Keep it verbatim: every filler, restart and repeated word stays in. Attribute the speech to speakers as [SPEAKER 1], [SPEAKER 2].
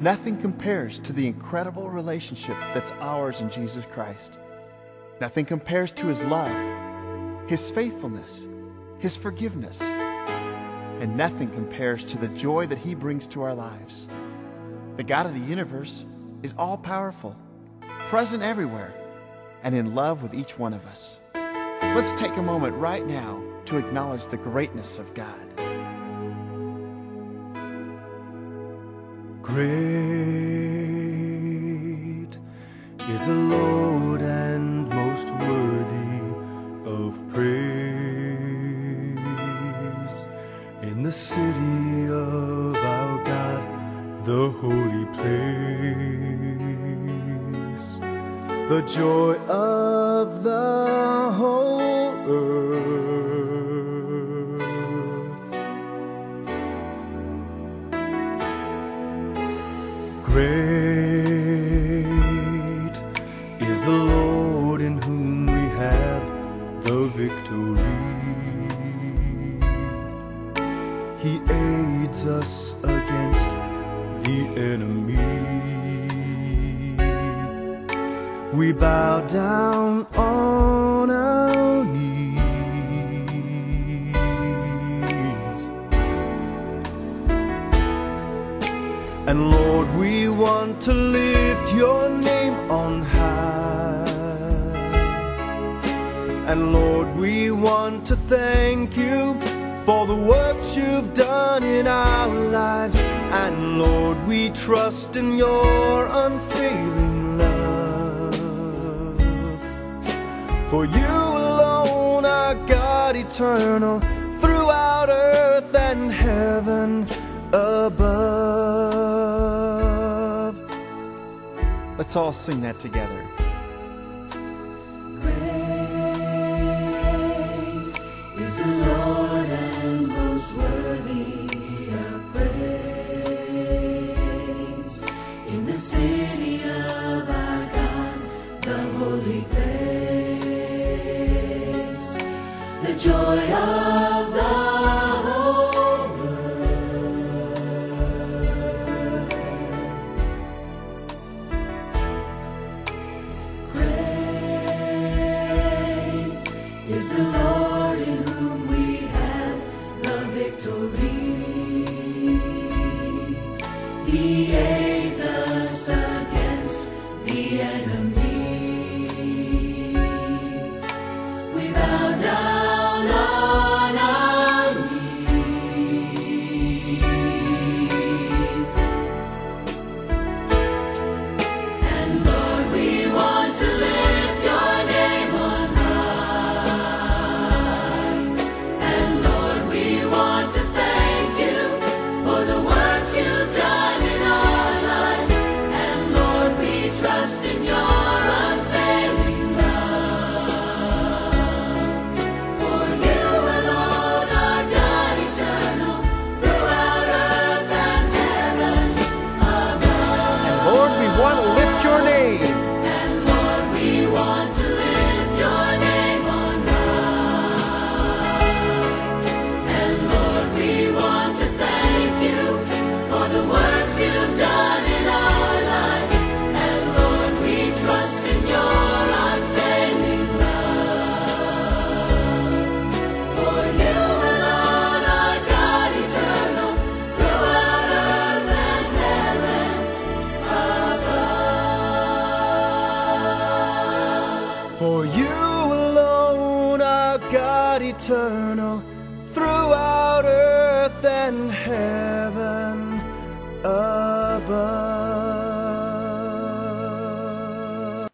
[SPEAKER 1] Nothing compares to the incredible relationship that's ours in Jesus Christ. Nothing compares to His love, His faithfulness, His forgiveness, and nothing compares to the joy that He brings to our lives. The God of the universe is all-powerful, present everywhere, and in love with each one of us. Let's take a moment right now to acknowledge the greatness of God.
[SPEAKER 2] Great is the Lord and most worthy of praise. In the city of our God, the holy place, the joy of the whole earth. Great is the Lord, in whom we have the victory. He aids us against the enemy. We bow down on our knees, and Lord, we want to lift your name on high. And Lord, we want to thank you for the works you've done in our lives. And Lord, we trust in your unfailing love. For you alone are God eternal, throughout earth and heaven above.
[SPEAKER 1] Let's all sing that together.
[SPEAKER 3] Great is the Lord and most worthy of praise. In the city of our God, the holy place, the joy of the whole earth. Great is the Lord, in whom we have the victory. He aids us against the enemy. We bow down on our knees, and Lord, we want to lift your name on high. And Lord, we want to thank you for the works you've done in our lives. And Lord, we trust in your unfailing love. For you alone are God eternal, throughout earth and heaven above.
[SPEAKER 1] And Lord, we want to lift your name.
[SPEAKER 3] And Lord, we want to lift your name on high. And Lord, we want to thank you for the works you've done in our lives. And Lord, we trust in your unfailing love. For you alone are God eternal, throughout earth and heaven above.
[SPEAKER 2] For you alone are God eternal, throughout earth and heaven